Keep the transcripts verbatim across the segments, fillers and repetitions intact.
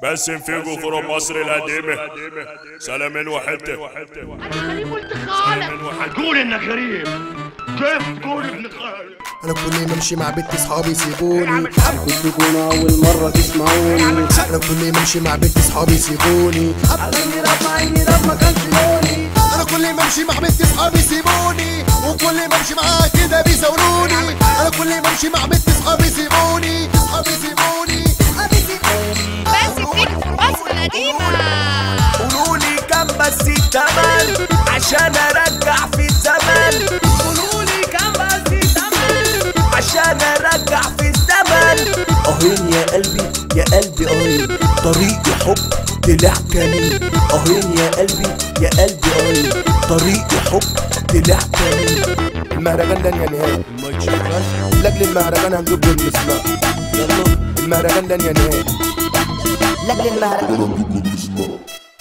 باسم فيجو فروم مصر القديمة. سلامين وحتة. انا غريب قلت خالك. قول انك غريب. كيف تقول ابن خالد؟ انا كل ما امشي مع بنت اصحابي سيبوني. كنت تكون اول مرة تسمعوني. انا كل ما امشي مع بنت اصحابي سيبوني. عيني رب عيني رب ما كانش لوني. انا كل ما امشي مع بنت اصحابي سيبوني، وكل ما امشي معاها كده بيزوروني. انا كل ما امشي مع بنت اصحابي سيبوني، اصحابي سيبوني، اصحابي سيبوني. باسم فيجو في مصر القديمة. قولولي كم بس التمن عشان ارجع في الزمن. قولولي كم بس التمن عشان ارجع في الزمن. اهين يا قلبي يا قلبي اهين، طريقي حب طلع كمين. اهين يا قلبي يا قلبي اهين، طريقي حب طلع كمين. المهرجان لن ينهي، المايك شغال لاجل المهرجان هنجيب له النسمة. يلا المهرجان لن ينهي، لاجل المهرجان هنجيب له النسمة.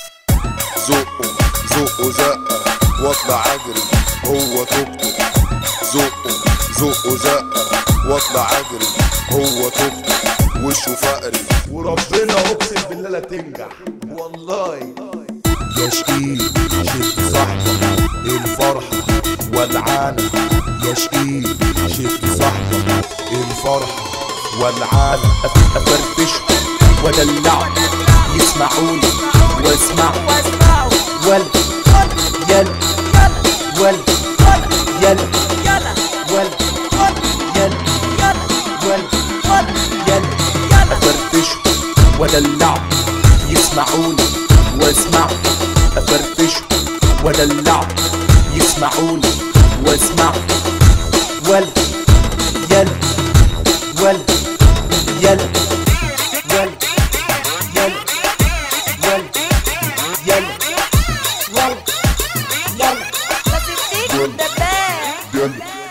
زقه زقه زقه واطلع اجري هو توك توك. زقه زقه زقه واطلع اجري هو توك توك. وشه فقري وربنا اقسم بالله لا تنجح والله. يا شقيق شفت صاحبك الفرحه والعانه. يا شقيق شفت صاحبك الفرحه والعانه. افرفشهم وادلعهم يسمعوني واسمع ول يل ول يل ول يل ول يل. افرفشهم وادلعهم يسمعوني واسمع. افرفشهم وادلعهم يسمعوني واسمع ول يل ول يل ول يل ول يل ول يل. باسم فيجو الدباب. يل